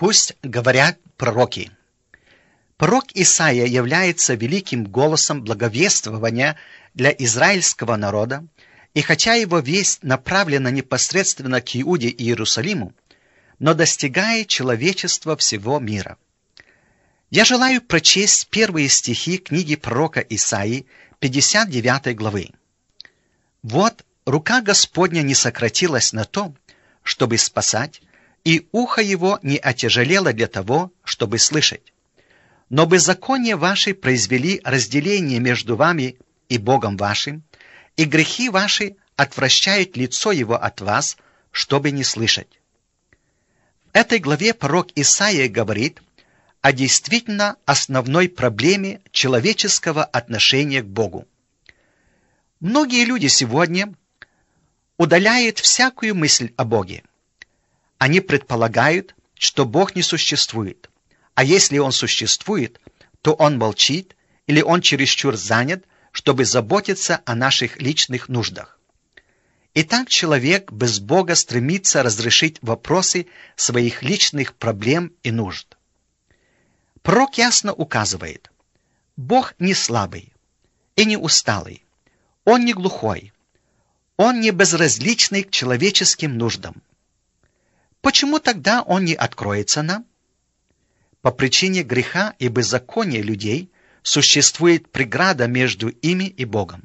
Пусть говорят пророки. Пророк Исаия является великим голосом благовествования для израильского народа, и хотя его весть направлена непосредственно к Иуде и Иерусалиму, но достигает человечества всего мира. Я желаю прочесть первые стихи книги пророка Исаии, 59 главы. «Вот рука Господня не сократилась на то, чтобы спасать, и ухо его не отяжелело для того, чтобы слышать. Но беззакония ваши произвели разделение между вами и Богом вашим, и грехи ваши отвращают лицо его от вас, чтобы не слышать». В этой главе пророк Исаия говорит о действительно основной проблеме человеческого отношения к Богу. Многие люди сегодня удаляют всякую мысль о Боге. Они предполагают, что Бог не существует, а если Он существует, то Он молчит или Он чересчур занят, чтобы заботиться о наших личных нуждах. Итак, человек без Бога стремится разрешить вопросы своих личных проблем и нужд. Пророк ясно указывает: Бог не слабый и не усталый, Он не глухой, Он не безразличный к человеческим нуждам. Почему тогда Он не откроется нам? По причине греха и беззакония людей существует преграда между ими и Богом.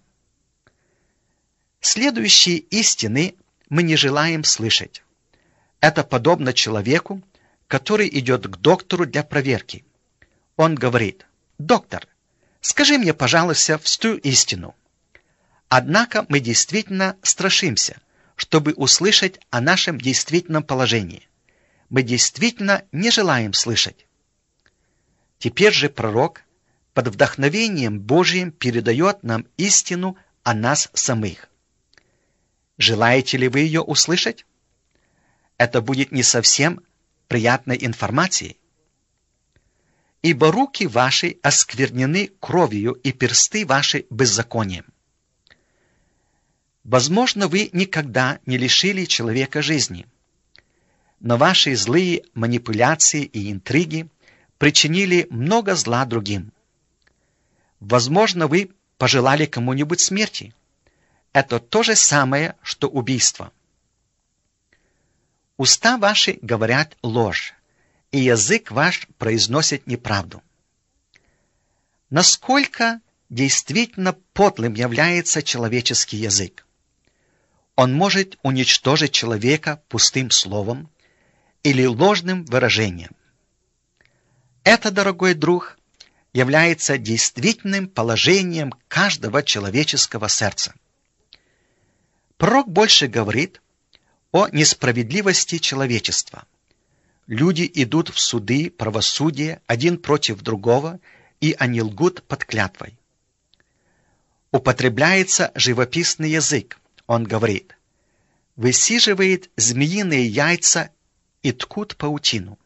Следующие истины мы не желаем слышать. Это подобно человеку, который идет к доктору для проверки. Он говорит: «Доктор, скажи мне, пожалуйста, всю истину». Однако мы действительно страшимся, чтобы услышать о нашем действительном положении. Мы действительно не желаем слышать. Теперь же пророк под вдохновением Божьим передает нам истину о нас самих. Желаете ли вы ее услышать? Это будет не совсем приятной информацией. «Ибо руки ваши осквернены кровью, и персты ваши беззаконием». Возможно, вы никогда не лишили человека жизни, но ваши злые манипуляции и интриги причинили много зла другим. Возможно, вы пожелали кому-нибудь смерти. Это то же самое, что убийство. Уста ваши говорят ложь, и язык ваш произносит неправду. Насколько действительно подлым является человеческий язык? Он может уничтожить человека пустым словом или ложным выражением. Это, дорогой друг, является действительным положением каждого человеческого сердца. Пророк больше говорит о несправедливости человечества. Люди идут в суды, правосудие, один против другого, и они лгут под клятвой. Употребляется живописный язык. Он говорит: «Высиживает змеиные яйца и ткут паутину».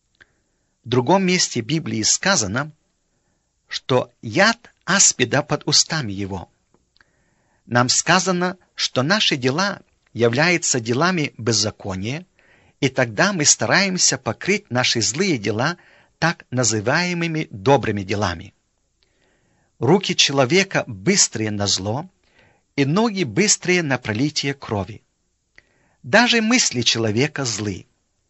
В другом месте Библии сказано, что яд аспида под устами его. Нам сказано, что наши дела являются делами беззакония, и тогда мы стараемся покрыть наши злые дела так называемыми добрыми делами. Руки человека быстрые на зло, и ноги быстрые на пролитие крови. Даже мысли человека злы.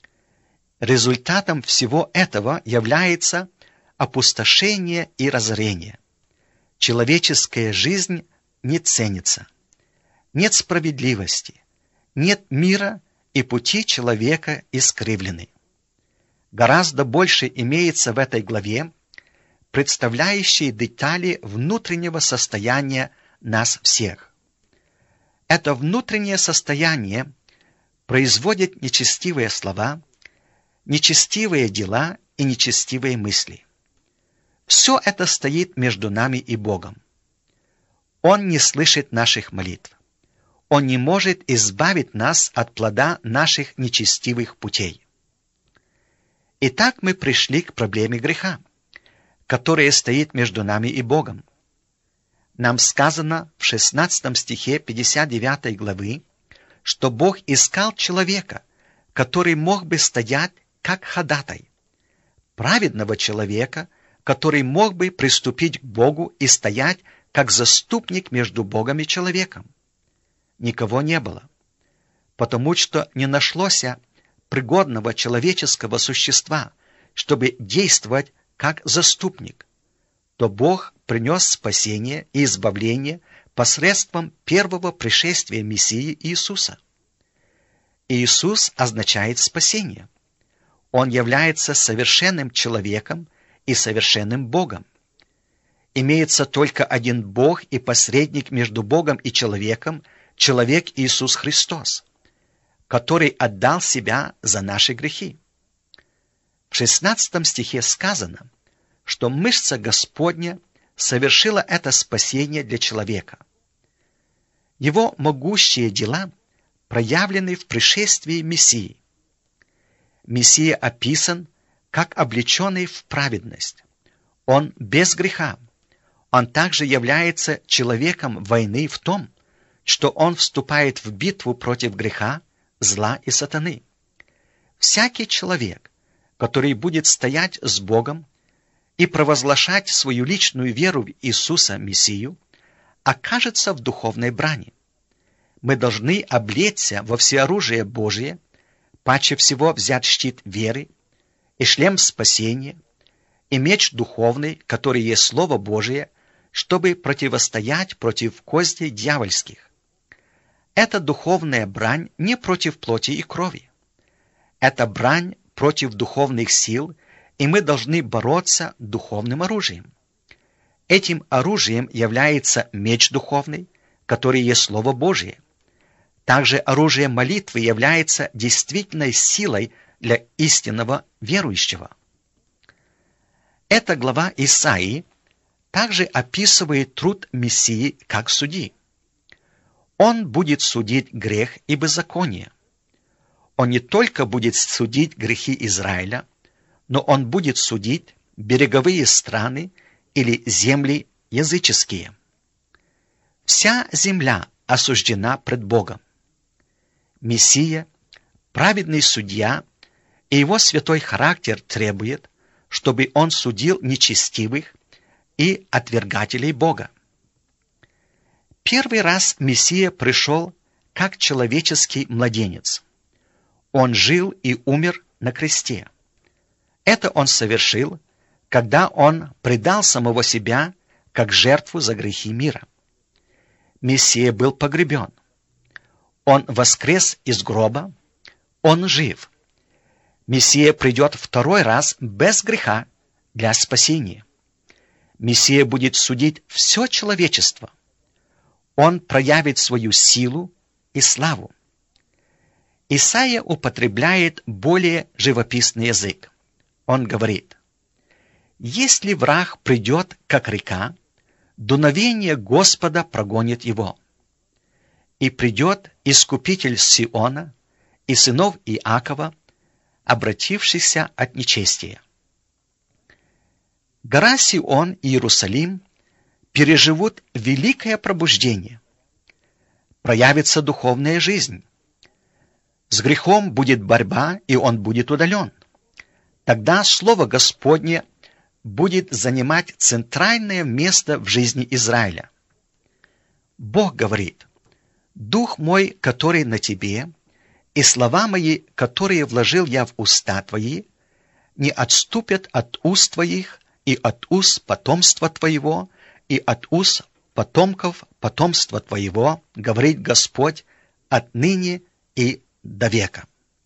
Результатом всего этого является опустошение и разорение. Человеческая жизнь не ценится. Нет справедливости, нет мира, и пути человека искривлены. Гораздо больше имеется в этой главе, представляющие детали внутреннего состояния нас всех. Это внутреннее состояние производит нечестивые слова, нечестивые дела и нечестивые мысли. Все это стоит между нами и Богом. Он не слышит наших молитв. Он не может избавить нас от плода наших нечестивых путей. Итак, мы пришли к проблеме греха, которая стоит между нами и Богом. Нам сказано в 16 стихе 59 главы, что Бог искал человека, который мог бы стоять как ходатай. праведного человека, который мог бы приступить к Богу и стоять как заступник между Богом и человеком. Никого не было, потому что не нашлось пригодного человеческого существа, чтобы действовать как заступник. То Бог принес спасение и избавление посредством первого пришествия Мессии Иисуса. Иисус означает спасение. Он является совершенным человеком и совершенным Богом. Имеется только один Бог и посредник между Богом и человеком, человек Иисус Христос, который отдал себя за наши грехи. В 16 стихе сказано, что мышца Господня совершила это спасение для человека. Его могущие дела проявлены в пришествии Мессии. Мессия описан как облеченный в праведность. Он без греха. Он также является человеком войны в том, что он вступает в битву против греха, зла и сатаны. Всякий человек, который будет стоять с Богом и провозглашать свою личную веру в Иисуса Мессию, окажется в духовной брани. Мы должны облечься во всеоружие Божие, паче всего взять щит веры и шлем спасения, и меч духовный, который есть Слово Божие, чтобы противостоять против козней дьявольских. Эта духовная брань не против плоти и крови. Это брань против духовных сил, и мы должны бороться духовным оружием. Этим оружием является меч духовный, который есть Слово Божие. Также оружие молитвы является действительной силой для истинного верующего. Эта глава Исаии также описывает труд Мессии как судьи. Он будет судить грех и беззаконие. Он не только будет судить грехи Израиля, но он будет судить береговые страны или земли языческие. Вся земля осуждена пред Богом. Мессия, праведный судья, и его святой характер требует, чтобы он судил нечестивых и отвергателей Бога. Первый раз Мессия пришел как человеческий младенец. Он жил и умер на кресте. Это он совершил, когда он предал самого себя как жертву за грехи мира. Мессия был погребен. Он воскрес из гроба. Он жив. Мессия придет второй раз без греха для спасения. Мессия будет судить все человечество. Он проявит свою силу и славу. Исаия употребляет более живописный язык. Он говорит: «Если враг придет, как река, дуновение Господа прогонит его. И придет Искупитель Сиона и сынов Иакова, обратившийся от нечестия. Гора Сион и Иерусалим переживут великое пробуждение. Проявится духовная жизнь. С грехом будет борьба, и он будет удален. Тогда Слово Господне будет занимать центральное место в жизни Израиля. Бог говорит: «Дух мой, который на тебе, и слова мои, которые вложил я в уста твои, не отступят от уст твоих и от уст потомства твоего, и от уст потомков потомства твоего, говорит Господь, отныне и до века».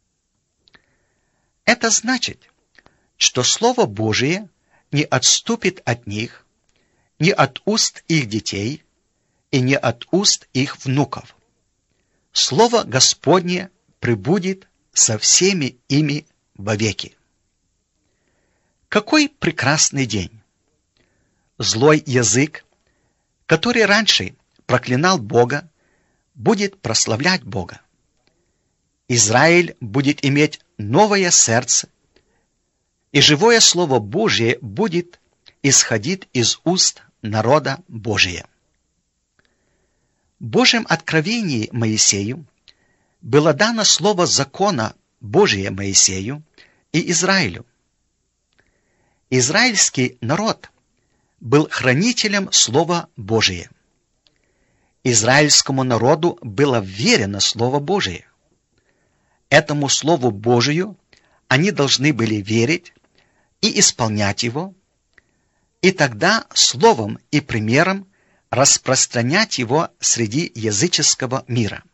Это значит, что Слово Божие не отступит от них, не от уст их детей и не от уст их внуков. Слово Господне пребудет со всеми ими вовеки. Какой прекрасный день! Злой язык, который раньше проклинал Бога, будет прославлять Бога. Израиль будет иметь новое сердце, и живое Слово Божие будет исходить из уст народа Божия. В Божьем откровении Моисею было дано слово закона Божия Моисею и Израилю. Израильский народ был хранителем Слова Божия. Израильскому народу было верено Слово Божие. Этому Слову Божию они должны были верить и исполнять его, и тогда словом и примером распространять его среди языческого мира.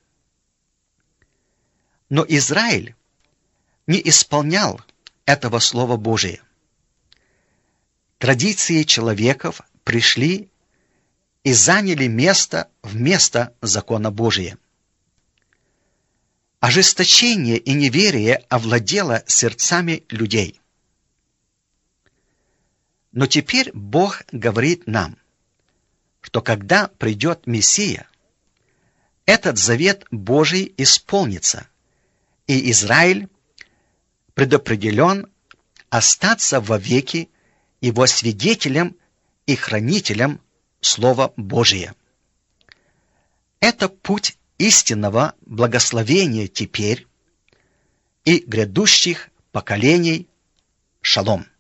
Но Израиль не исполнял этого Слова Божия. Традиции человеков пришли и заняли место вместо закона Божия. Ожесточение и неверие овладело сердцами людей. Но теперь Бог говорит нам, что когда придет Мессия, этот завет Божий исполнится, и Израиль предопределен остаться вовеки его свидетелем и хранителем Слова Божия. Это путь истинного благословения теперь и грядущих поколений. Шалом.